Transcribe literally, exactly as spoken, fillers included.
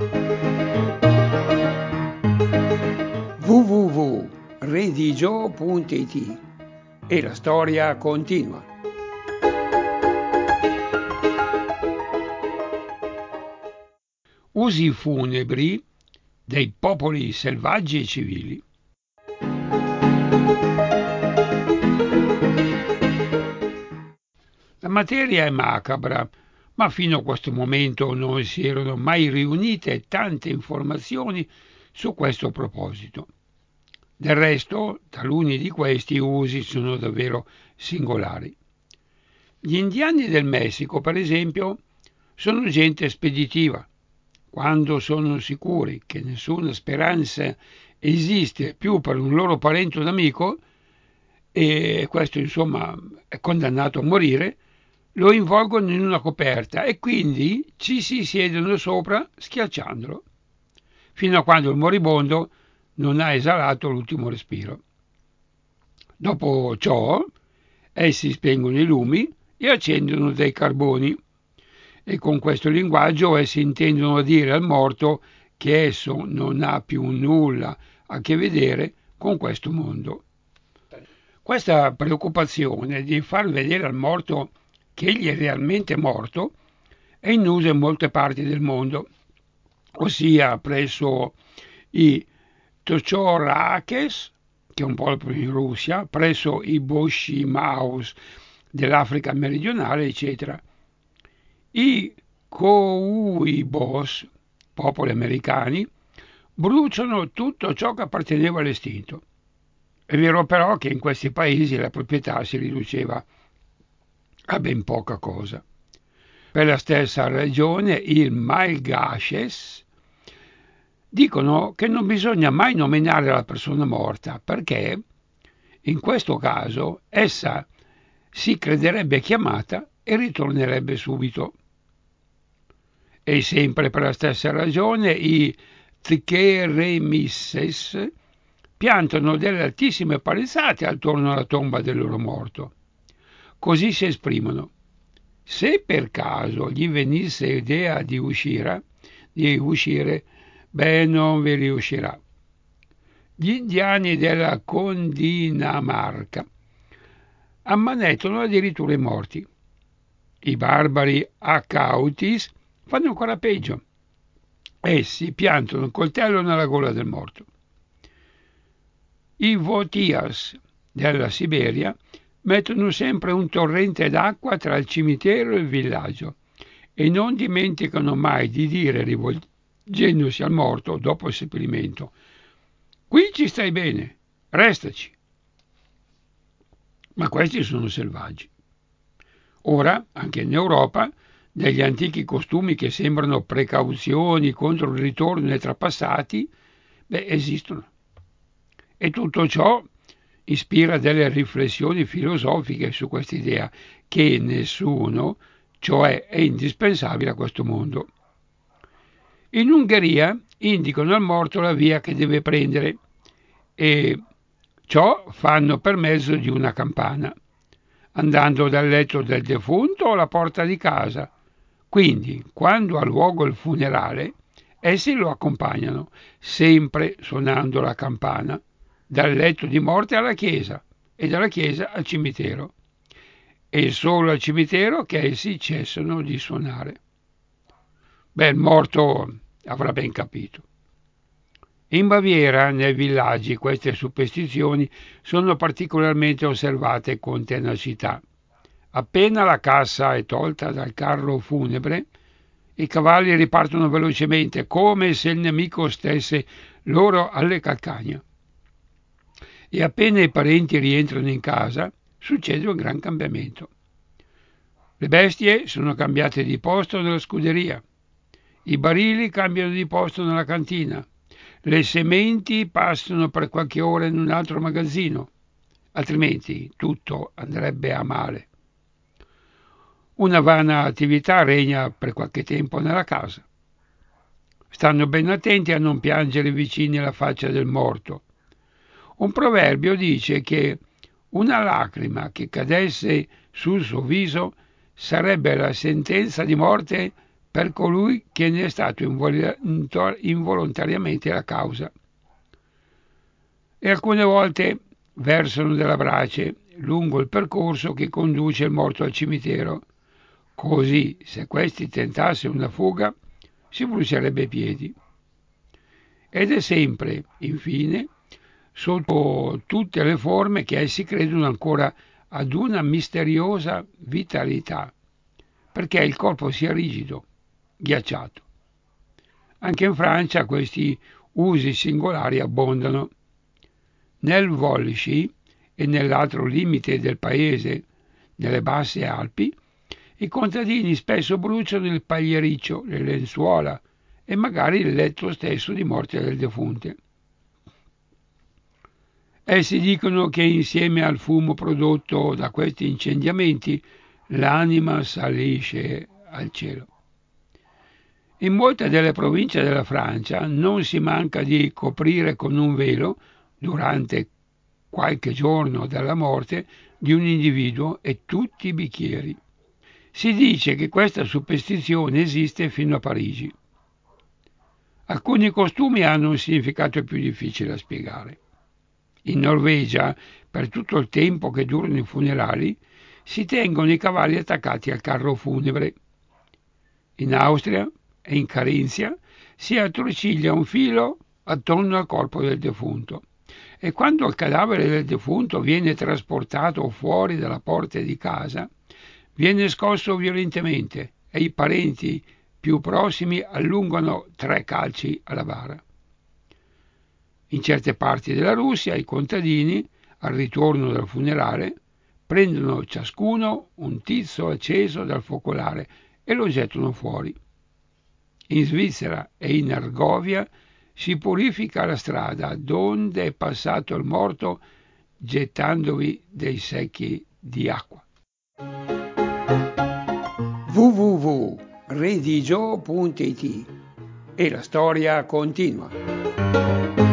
w w w punto redigio punto i t e la storia continua. Usi funebri dei popoli selvaggi e civili. La materia è macabra, ma fino a questo momento non si erano mai riunite tante informazioni su questo proposito. Del resto, taluni di questi usi sono davvero singolari. Gli indiani del Messico, per esempio, sono gente speditiva. Quando sono sicuri che nessuna speranza esiste più per un loro parente o amico, e questo insomma è condannato a morire, lo involgono in una coperta e quindi ci si siedono sopra schiacciandolo, fino a quando il moribondo non ha esalato l'ultimo respiro. Dopo ciò, essi spengono i lumi e accendono dei carboni, e con questo linguaggio essi intendono dire al morto che esso non ha più nulla a che vedere con questo mondo. Questa preoccupazione di far vedere al morto che egli è realmente morto è in uso in molte parti del mondo, ossia presso i Tochorakes, che è un popolo in Russia, presso i Boshimaus dell'Africa meridionale, eccetera. I Kouibos, popoli americani, bruciano tutto ciò che apparteneva all'estinto. È vero però che in questi paesi la proprietà si riduceva a ben poca cosa. Per la stessa ragione i Malgaches dicono che non bisogna mai nominare la persona morta, perché in questo caso essa si crederebbe chiamata e ritornerebbe subito. E sempre per la stessa ragione i Tikeremisses piantano delle altissime palizzate attorno alla tomba del loro morto. Così si esprimono: se per caso gli venisse idea di uscire, di uscire, beh, non vi riuscirà. Gli indiani della Condinamarca ammanettano addirittura i morti. I barbari Akautis fanno ancora peggio. Essi piantano il coltello nella gola del morto. I Votias della Siberia mettono sempre un torrente d'acqua tra il cimitero e il villaggio e non dimenticano mai di dire, rivolgendosi al morto dopo il seppellimento: qui ci stai bene, restaci. Ma questi sono selvaggi. Ora, anche in Europa, degli antichi costumi che sembrano precauzioni contro il ritorno nei trapassati, beh, esistono. E tutto ciò ispira delle riflessioni filosofiche su quest'idea che nessuno, cioè, è indispensabile a questo mondo. In Ungheria indicano al morto la via che deve prendere e ciò fanno per mezzo di una campana, andando dal letto del defunto alla porta di casa. Quindi, quando ha luogo il funerale, essi lo accompagnano, sempre suonando la campana, dal letto di morte alla chiesa e dalla chiesa al cimitero. È solo al cimitero che essi cessano di suonare. Beh, il morto avrà ben capito. In Baviera, nei villaggi, queste superstizioni sono particolarmente osservate con tenacità. Appena la cassa è tolta dal carro funebre, i cavalli ripartono velocemente, come se il nemico stesse loro alle calcagna. E appena i parenti rientrano in casa, succede un gran cambiamento. Le bestie sono cambiate di posto nella scuderia, i barili cambiano di posto nella cantina, le sementi passano per qualche ora in un altro magazzino, altrimenti tutto andrebbe a male. Una vana attività regna per qualche tempo nella casa. Stanno ben attenti a non piangere vicini alla faccia del morto. Un proverbio dice che una lacrima che cadesse sul suo viso sarebbe la sentenza di morte per colui che ne è stato involontariamente la causa. E alcune volte versano della brace lungo il percorso che conduce il morto al cimitero, così se questi tentasse una fuga si brucierebbe i piedi. Ed è sempre, infine, sotto tutte le forme che essi credono ancora ad una misteriosa vitalità, perché il corpo sia rigido, ghiacciato. Anche in Francia questi usi singolari abbondano. Nel Volsci e nell'altro limite del paese, nelle basse Alpi, i contadini spesso bruciano il pagliericcio, le lenzuola e magari il letto stesso di morte del defunto. Essi dicono che insieme al fumo prodotto da questi incendiamenti l'anima salisce al cielo. In molte delle province della Francia non si manca di coprire con un velo, durante qualche giorno dalla morte di un individuo, e tutti i bicchieri. Si dice che questa superstizione esiste fino a Parigi. Alcuni costumi hanno un significato più difficile da spiegare. In Norvegia, per tutto il tempo che durano i funerali, si tengono i cavalli attaccati al carro funebre. In Austria e in Carinzia si attorciglia un filo attorno al corpo del defunto, e quando il cadavere del defunto viene trasportato fuori dalla porta di casa, viene scosso violentemente e i parenti più prossimi allungano tre calci alla bara. In certe parti della Russia i contadini, al ritorno dal funerale, prendono ciascuno un tizzo acceso dal focolare e lo gettano fuori. In Svizzera e in Argovia si purifica la strada donde è passato il morto gettandovi dei secchi di acqua. w w w punto redigio punto it e la storia continua.